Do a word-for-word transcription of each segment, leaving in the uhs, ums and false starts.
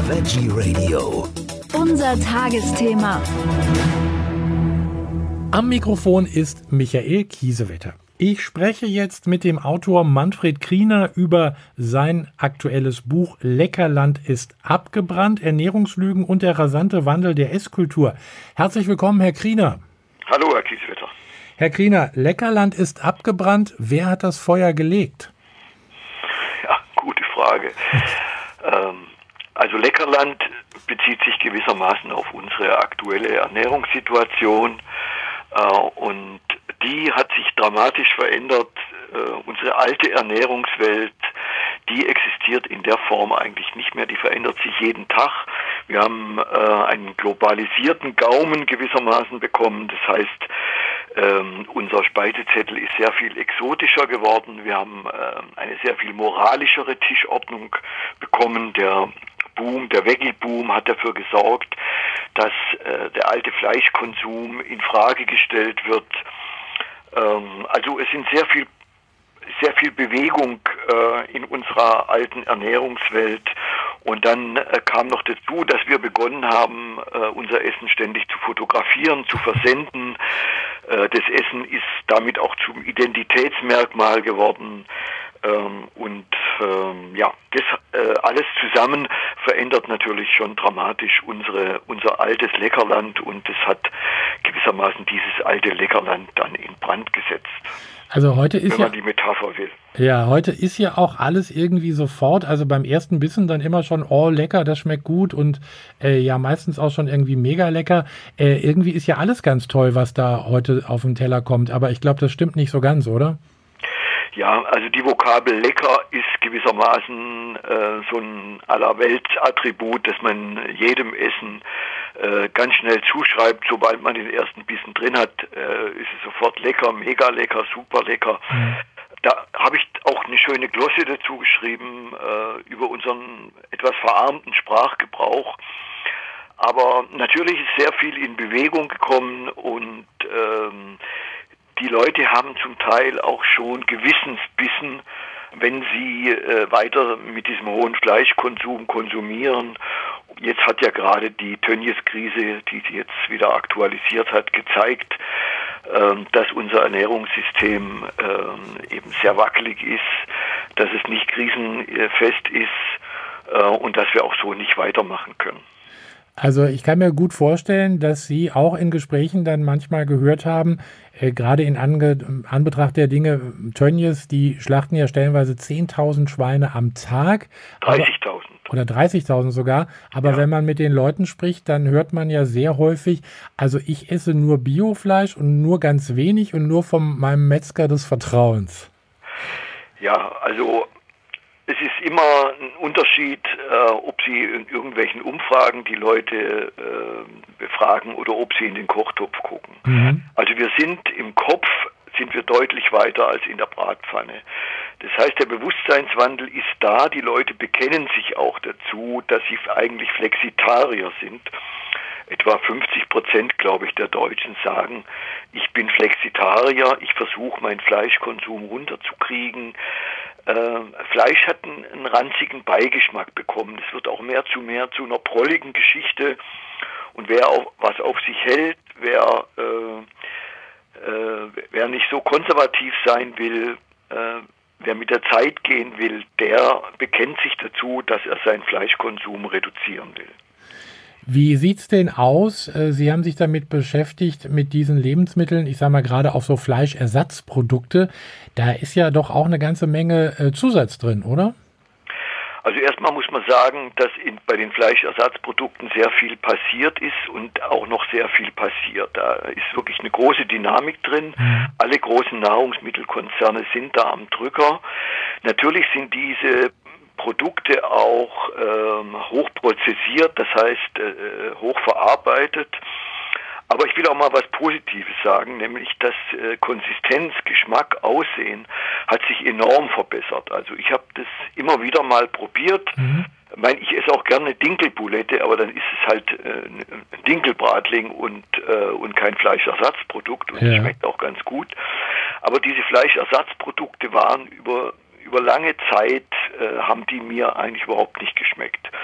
Veggie Radio. Unser Tagesthema. Am Mikrofon ist Michael Kiesewetter. Ich spreche jetzt mit dem Autor Manfred Kriener über sein aktuelles Buch Leckerland ist abgebrannt, Ernährungslügen und der rasante Wandel der Esskultur. Herzlich willkommen, Herr Kriener. Hallo, Herr Kiesewetter. Herr Kriener, Leckerland ist abgebrannt. Wer hat das Feuer gelegt? Ja, gute Frage. ähm, also Leckerland bezieht sich gewissermaßen auf unsere aktuelle Ernährungssituation. Äh, und die hat sich dramatisch verändert. Äh, unsere alte Ernährungswelt, die existiert in der Form eigentlich nicht mehr. Die verändert sich jeden Tag. Wir haben äh, einen globalisierten Gaumen gewissermaßen bekommen. Das heißt, ähm, unser Speisezettel ist sehr viel exotischer geworden. Wir haben äh, eine sehr viel moralischere Tischordnung bekommen. Der Boom, der Veggie-Boom hat dafür gesorgt, dass äh, der alte Fleischkonsum in Frage gestellt wird. Ähm, also es sind sehr viel, sehr viel Bewegung äh, in unserer alten Ernährungswelt. Und dann äh, kam noch dazu, dass wir begonnen haben, äh, unser Essen ständig zu fotografieren, zu versenden. Äh, das Essen ist damit auch zum Identitätsmerkmal geworden. Ähm, und ähm, ja, das äh, alles zusammen verändert natürlich schon dramatisch unsere unser altes Leckerland, und es hat gewissermaßen dieses alte Leckerland dann in Brand gesetzt. Also heute ist wenn man ja, die Metapher will. Ja, heute ist ja auch alles irgendwie sofort, also beim ersten Bissen dann immer schon, oh lecker, das schmeckt gut und äh, ja meistens auch schon irgendwie mega lecker. Äh, irgendwie ist ja alles ganz toll, was da heute auf den Teller kommt, aber ich glaube, das stimmt nicht so ganz, oder? Ja, also die Vokabel lecker ist gewissermaßen äh, so ein Allerweltsattribut, das man jedem Essen äh, ganz schnell zuschreibt. Sobald man den ersten Bissen drin hat, äh, ist es sofort lecker, mega lecker, super lecker. Mhm. Da habe ich auch eine schöne Glosse dazu geschrieben äh, über unseren etwas verarmten Sprachgebrauch. Aber natürlich ist sehr viel in Bewegung gekommen, und ähm, die Leute haben zum Teil auch schon Gewissensbissen, wenn sie äh, weiter mit diesem hohen Fleischkonsum konsumieren. Jetzt hat ja gerade die Tönnies-Krise, die sie jetzt wieder aktualisiert hat, gezeigt, äh, dass unser Ernährungssystem äh, eben sehr wackelig ist, dass es nicht krisenfest ist äh, und dass wir auch so nicht weitermachen können. Also ich kann mir gut vorstellen, dass Sie auch in Gesprächen dann manchmal gehört haben, äh, gerade in Ange- Anbetracht der Dinge, Tönnies, die schlachten ja stellenweise zehntausend Schweine am Tag. dreißigtausend. Oder dreißigtausend sogar. Aber ja, wenn man mit den Leuten spricht, dann hört man ja sehr häufig, also ich esse nur Biofleisch und nur ganz wenig und nur von meinem Metzger des Vertrauens. Ja, also es ist immer ein Unterschied, äh, ob Sie in irgendwelchen Umfragen die Leute äh, befragen oder ob Sie in den Kochtopf gucken. Mhm. Also wir sind im Kopf, sind wir deutlich weiter als in der Bratpfanne. Das heißt, der Bewusstseinswandel ist da. Die Leute bekennen sich auch dazu, dass sie eigentlich Flexitarier sind. Etwa fünfzig Prozent, glaube ich, der Deutschen sagen, ich bin Flexitarier, ich versuche meinen Fleischkonsum runterzukriegen. Äh, Fleisch hat einen, einen ranzigen Beigeschmack bekommen. Es wird auch mehr zu mehr zu einer prolligen Geschichte. Und wer auf, was auf sich hält, wer, äh, äh, wer nicht so konservativ sein will, äh, wer mit der Zeit gehen will, der bekennt sich dazu, dass er seinen Fleischkonsum reduzieren will. Wie sieht's denn aus? Sie haben sich damit beschäftigt, mit diesen Lebensmitteln, ich sage mal gerade auch so Fleischersatzprodukte. Da ist ja doch auch eine ganze Menge äh, Zusatz drin, oder? Also erstmal muss man sagen, dass in, bei den Fleischersatzprodukten sehr viel passiert ist und auch noch sehr viel passiert. Da ist wirklich eine große Dynamik drin. Mhm. Alle großen Nahrungsmittelkonzerne sind da am Drücker. Natürlich sind diese Produkte auch ähm, hochprozessiert, das heißt äh, hochverarbeitet. Aber ich will auch mal was Positives sagen, nämlich dass äh, Konsistenz, Geschmack, Aussehen hat sich enorm verbessert. Also ich habe das immer wieder mal probiert. Mhm. Ich meine, ich esse auch gerne Dinkelbulette, aber dann ist es halt äh, ein Dinkelbratling und, äh, und kein Fleischersatzprodukt, und es ja. schmeckt auch ganz gut. Aber diese Fleischersatzprodukte waren über über lange Zeit äh, haben die mir eigentlich überhaupt nicht geschmeckt.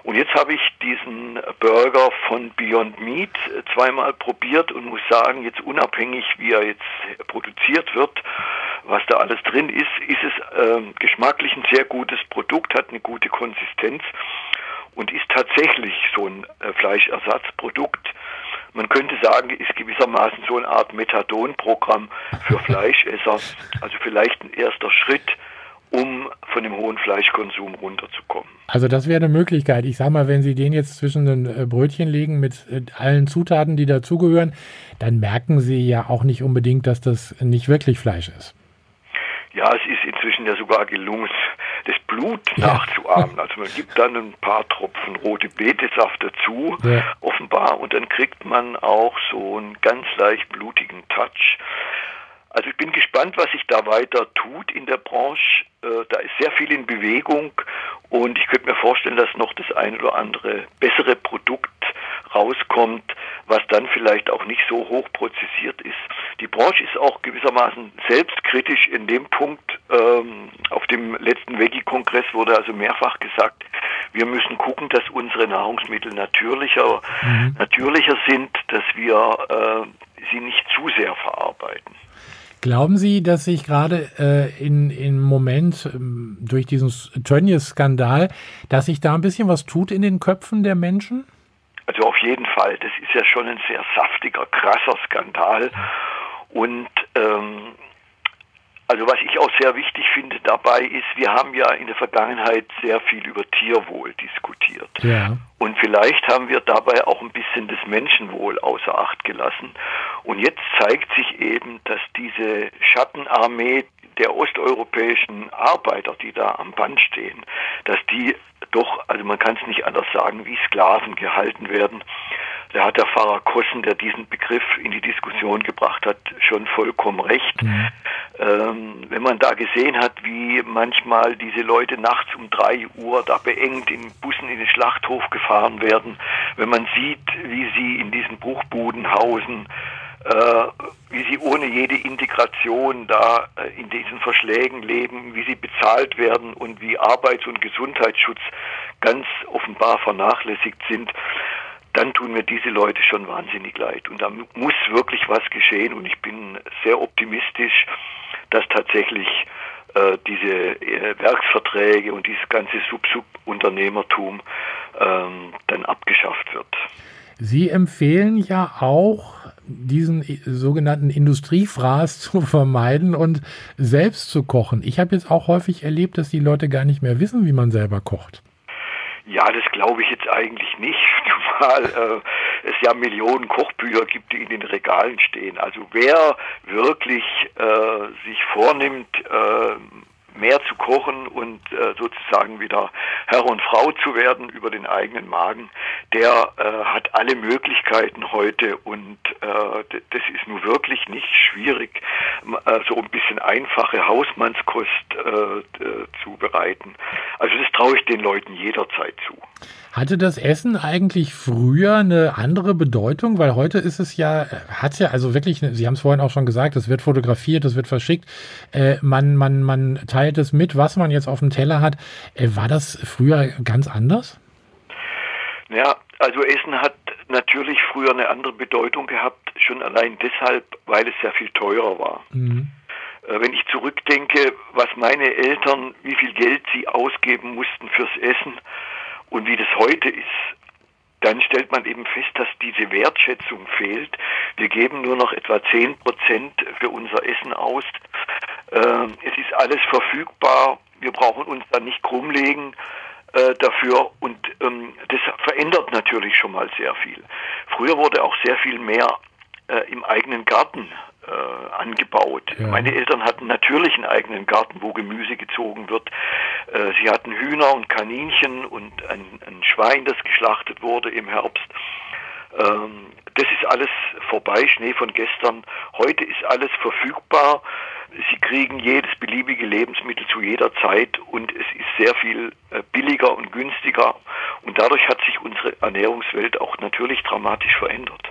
Und jetzt habe ich diesen Burger von Beyond Meat zweimal probiert und muss sagen, jetzt unabhängig, wie er jetzt produziert wird, was da alles drin ist, ist es äh, geschmacklich ein sehr gutes Produkt, hat eine gute Konsistenz und ist tatsächlich so ein äh, Fleischersatzprodukt. Man könnte sagen, ist gewissermaßen so eine Art Methadon-Programm für Fleischesser, also vielleicht ein erster Schritt, um von dem hohen Fleischkonsum runterzukommen. Also das wäre eine Möglichkeit. Ich sage mal, wenn Sie den jetzt zwischen den Brötchen legen mit allen Zutaten, die dazugehören, dann merken Sie ja auch nicht unbedingt, dass das nicht wirklich Fleisch ist. Ja, es ist inzwischen ja sogar gelungen, das Blut ja. nachzuahmen. Also man gibt dann ein paar Tropfen rote Betesaft dazu, ja. offenbar, und dann kriegt man auch so einen ganz leicht blutigen Touch. Also ich bin gespannt, was sich da weiter tut in der Branche. Äh, da ist sehr viel in Bewegung und ich könnte mir vorstellen, dass noch das ein oder andere bessere Produkt rauskommt, was dann vielleicht auch nicht so hoch prozessiert ist. Die Branche ist auch gewissermaßen selbstkritisch in dem Punkt. Ähm, auf dem letzten Veggie-Kongress wurde also mehrfach gesagt, wir müssen gucken, dass unsere Nahrungsmittel natürlicher, mhm. natürlicher sind, dass wir äh, sie nicht zu sehr verarbeiten. Glauben Sie, dass sich gerade äh, in im Moment ähm, durch diesen Tönnies-Skandal, dass sich da ein bisschen was tut in den Köpfen der Menschen? Also auf jeden Fall. Das ist ja schon ein sehr saftiger, krasser Skandal. Und ähm, also was ich auch sehr wichtig finde dabei ist, wir haben ja in der Vergangenheit sehr viel über Tierwohl diskutiert. Ja. Und vielleicht haben wir dabei auch ein bisschen das Menschenwohl außer Acht gelassen. Und jetzt zeigt sich eben, dass diese Schattenarmee der osteuropäischen Arbeiter, die da am Band stehen, dass die doch, also man kann es nicht anders sagen, wie Sklaven gehalten werden. Da hat der Pfarrer Kossen, der diesen Begriff in die Diskussion gebracht hat, schon vollkommen recht. Mhm. Ähm, wenn man da gesehen hat, wie manchmal diese Leute nachts um drei Uhr da beengt in Bussen in den Schlachthof gefahren werden, wenn man sieht, wie sie in diesen Bruchbuden hausen, äh, wie sie ohne jede Integration da äh, in diesen Verschlägen leben, wie sie bezahlt werden und wie Arbeits- und Gesundheitsschutz ganz offenbar vernachlässigt sind, dann tun mir diese Leute schon wahnsinnig leid. Und da muss wirklich was geschehen und ich bin sehr optimistisch, dass tatsächlich äh, diese äh, Werksverträge und dieses ganze Sub-Sub-Unternehmertum ähm, dann abgeschafft wird. Sie empfehlen ja auch, diesen sogenannten Industriefraß zu vermeiden und selbst zu kochen. Ich habe jetzt auch häufig erlebt, dass die Leute gar nicht mehr wissen, wie man selber kocht. Ja, das glaube ich jetzt eigentlich nicht, zumal äh, es ja Millionen Kochbücher gibt, die in den Regalen stehen. Also wer wirklich äh, sich vornimmt, äh, mehr zu kochen und äh, sozusagen wieder Herr und Frau zu werden über den eigenen Magen, der äh, hat alle Möglichkeiten heute und äh, d- das ist nun wirklich nicht schwierig, äh, so ein bisschen einfache Hausmannskost äh, d- zu bereiten. Also das traue ich den Leuten jederzeit zu. Hatte das Essen eigentlich früher eine andere Bedeutung? Weil heute ist es ja, hat ja also wirklich, Sie haben es vorhin auch schon gesagt, es wird fotografiert, es wird verschickt, äh, man, man, man teilt es mit, was man jetzt auf dem Teller hat. Äh, war das früher ganz anders? Ja, also Essen hat natürlich früher eine andere Bedeutung gehabt, schon allein deshalb, weil es sehr viel teurer war. Mhm. Äh, wenn ich zurückdenke, was meine Eltern, wie viel Geld sie ausgeben mussten fürs Essen, und wie das heute ist, dann stellt man eben fest, dass diese Wertschätzung fehlt. Wir geben nur noch etwa zehn Prozent für unser Essen aus. Ähm, es ist alles verfügbar. Wir brauchen uns da nicht krumm legen äh, dafür. Und ähm, das verändert natürlich schon mal sehr viel. Früher wurde auch sehr viel mehr äh, im eigenen Garten äh, angebaut. Ja. Meine Eltern hatten natürlich einen eigenen Garten, wo Gemüse gezogen wird. Äh, sie hatten Hühner und Kaninchen und ein, ein Schwein, das geschlachtet wurde im Herbst. Ähm, das ist alles vorbei, Schnee von gestern. Heute ist alles verfügbar. Sie kriegen jedes beliebige Lebensmittel zu jeder Zeit und es ist sehr viel äh, billiger und günstiger. Und dadurch hat sich unsere Ernährungswelt auch natürlich dramatisch verändert.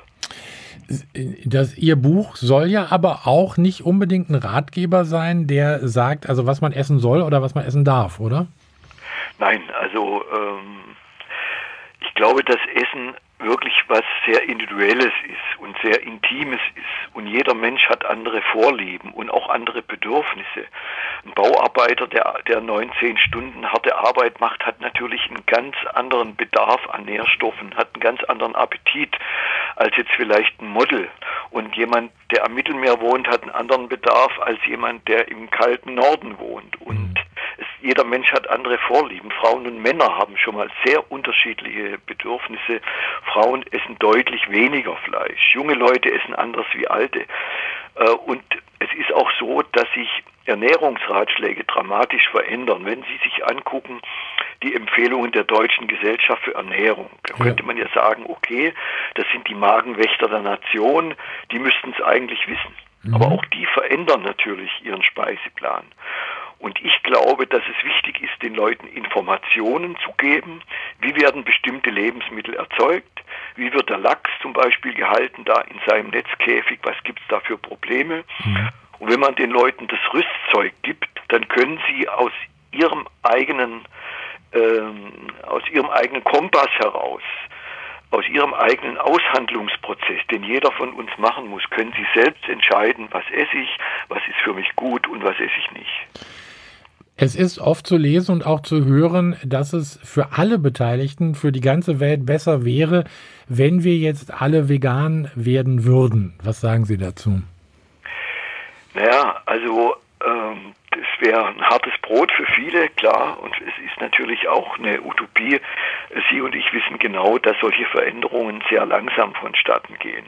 Das, Ihr Buch soll ja aber auch nicht unbedingt ein Ratgeber sein, der sagt, also was man essen soll oder was man essen darf, oder? Nein, also ähm, glaube, dass Essen wirklich was sehr Individuelles ist und sehr Intimes ist. Und jeder Mensch hat andere Vorlieben und auch andere Bedürfnisse. Ein Bauarbeiter, der, der neun, zehn Stunden harte Arbeit macht, hat natürlich einen ganz anderen Bedarf an Nährstoffen, hat einen ganz anderen Appetit als jetzt vielleicht ein Model. Und jemand, der am Mittelmeer wohnt, hat einen anderen Bedarf als jemand, der im kalten Norden wohnt. Und es, jeder Mensch hat andere Vorlieben. Frauen und Männer haben schon mal sehr unterschiedliche Bedürfnisse. Frauen essen deutlich weniger Fleisch. Junge Leute essen anders wie alte. Und es ist auch so, dass sich Ernährungsratschläge dramatisch verändern. Wenn Sie sich angucken, die Empfehlungen der Deutschen Gesellschaft für Ernährung, da könnte man ja sagen, okay, das sind die Magenwächter der Nation, die müssten es eigentlich wissen. Mhm. Aber auch die verändern natürlich ihren Speiseplan. Und ich glaube, dass es wichtig ist, den Leuten Informationen zu geben. Wie werden bestimmte Lebensmittel erzeugt? Wie wird der Lachs zum Beispiel gehalten da in seinem Netzkäfig? Was gibt es da für Probleme? Mhm. Und wenn man den Leuten das Rüstzeug gibt, dann können sie aus ihrem eigenen, ähm, aus ihrem eigenen Kompass heraus, aus ihrem eigenen Aushandlungsprozess, den jeder von uns machen muss, können sie selbst entscheiden, was esse ich, was ist für mich gut und was esse ich nicht. Es ist oft zu lesen und auch zu hören, dass es für alle Beteiligten, für die ganze Welt besser wäre, wenn wir jetzt alle vegan werden würden. Was sagen Sie dazu? Naja, also ähm, das wäre ein hartes Brot für viele, klar, und es ist natürlich auch eine Utopie. Sie und ich wissen genau, dass solche Veränderungen sehr langsam vonstatten gehen.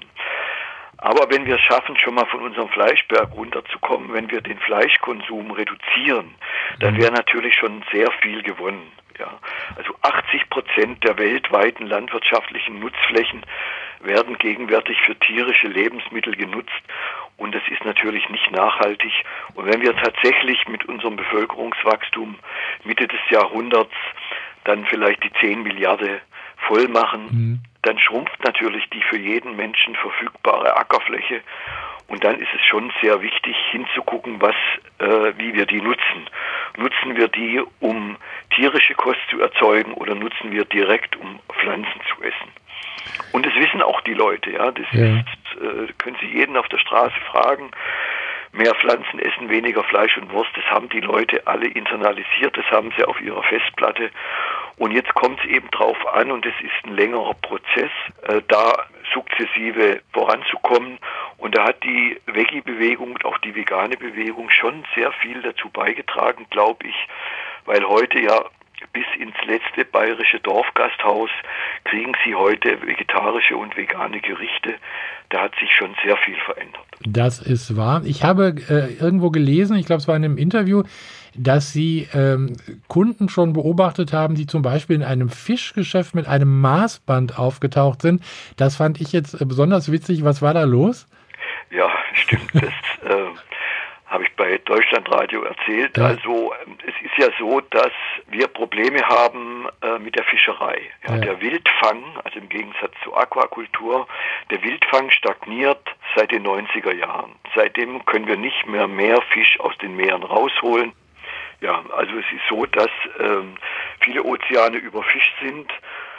Aber wenn wir es schaffen, schon mal von unserem Fleischberg runterzukommen, wenn wir den Fleischkonsum reduzieren, dann wäre natürlich schon sehr viel gewonnen. Ja, also achtzig Prozent der weltweiten landwirtschaftlichen Nutzflächen werden gegenwärtig für tierische Lebensmittel genutzt und das ist natürlich nicht nachhaltig. Und wenn wir tatsächlich mit unserem Bevölkerungswachstum Mitte des Jahrhunderts dann vielleicht die zehn Milliarden voll machen, mhm. dann schrumpft natürlich die für jeden Menschen verfügbare Ackerfläche. Und dann ist es schon sehr wichtig hinzugucken, was, äh, wie wir die nutzen. Nutzen wir die, um tierische Kost zu erzeugen oder nutzen wir direkt, um Pflanzen zu essen? Und das wissen auch die Leute, ja. Das ja. ist, äh, können Sie jeden auf der Straße fragen. Mehr Pflanzen essen, weniger Fleisch und Wurst, das haben die Leute alle internalisiert, das haben sie auf ihrer Festplatte. Und jetzt kommt es eben drauf an, und es ist ein längerer Prozess, äh, da sukzessive voranzukommen. Und da hat die Veggie-Bewegung und auch die vegane Bewegung schon sehr viel dazu beigetragen, glaube ich, weil heute ja bis ins letzte bayerische Dorfgasthaus kriegen Sie heute vegetarische und vegane Gerichte. Da hat sich schon sehr viel verändert. Das ist wahr. Ich habe äh, irgendwo gelesen, ich glaube, es war in einem Interview, dass Sie ähm, Kunden schon beobachtet haben, die zum Beispiel in einem Fischgeschäft mit einem Maßband aufgetaucht sind. Das fand ich jetzt äh, besonders witzig. Was war da los? Ja, stimmt. Das äh, habe ich bei Deutschlandradio erzählt. Ja. Also es ist ja so, dass wir Probleme haben äh, mit der Fischerei. Ja, ja. Der Wildfang, also im Gegensatz zur Aquakultur, der Wildfang stagniert seit den neunziger Jahren. Seitdem können wir nicht mehr mehr Fisch aus den Meeren rausholen. Ja, also es ist so, dass ähm, viele Ozeane überfischt sind.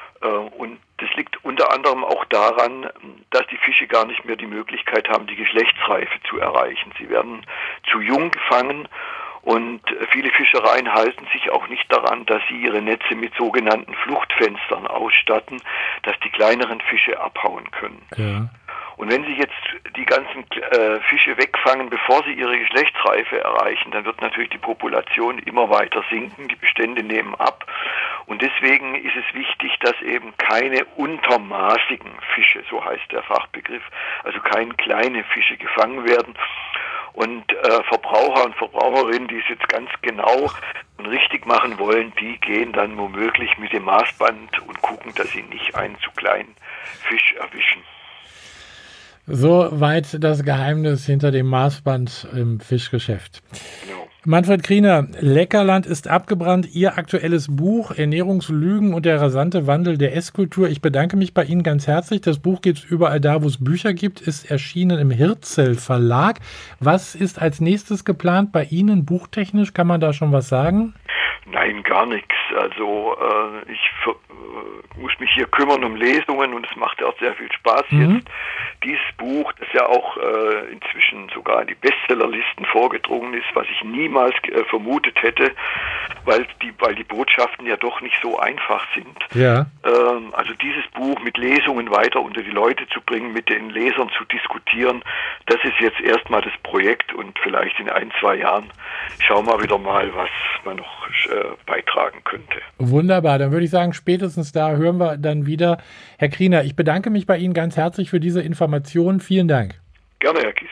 Und das liegt unter anderem auch daran, dass die Fische gar nicht mehr die Möglichkeit haben, die Geschlechtsreife zu erreichen. Sie werden zu jung gefangen und viele Fischereien halten sich auch nicht daran, dass sie ihre Netze mit sogenannten Fluchtfenstern ausstatten, dass die kleineren Fische abhauen können. Ja. Und wenn Sie jetzt die ganzen äh, Fische wegfangen, bevor sie ihre Geschlechtsreife erreichen, dann wird natürlich die Population immer weiter sinken, die Bestände nehmen ab. Und deswegen ist es wichtig, dass eben keine untermaßigen Fische, so heißt der Fachbegriff, also keine kleine Fische gefangen werden. Und äh, Verbraucher und Verbraucherinnen, die es jetzt ganz genau und richtig machen wollen, die gehen dann womöglich mit dem Maßband und gucken, dass sie nicht einen zu kleinen Fisch erwischen. Soweit das Geheimnis hinter dem Maßband im Fischgeschäft. Genau. Manfred Kriener, Leckerland ist abgebrannt. Ihr aktuelles Buch Ernährungslügen und der rasante Wandel der Esskultur. Ich bedanke mich bei Ihnen ganz herzlich. Das Buch gibt es überall da, wo es Bücher gibt, ist erschienen im Hirzel Verlag. Was ist als nächstes geplant bei Ihnen buchtechnisch? Kann man da schon was sagen? Nein, gar nichts. Also äh, ich äh, muss mich hier kümmern um Lesungen und es macht ja auch sehr viel Spaß Mhm. jetzt. Dieses Buch, das ja auch äh, inzwischen sogar in die Bestsellerlisten vorgedrungen ist, was ich niemals äh, vermutet hätte, weil die, weil die Botschaften ja doch nicht so einfach sind. Ja. Ähm, also dieses Buch mit Lesungen weiter unter die Leute zu bringen, mit den Lesern zu diskutieren, das ist jetzt erstmal das Projekt und vielleicht in ein, zwei Jahren schauen wir wieder mal, was man noch äh, beitragen könnte. Wunderbar, dann würde ich sagen, spätestens da hören wir dann wieder. Herr Kriener, ich bedanke mich bei Ihnen ganz herzlich für diese Informationen. Vielen Dank. Gerne, Herr Kiesel.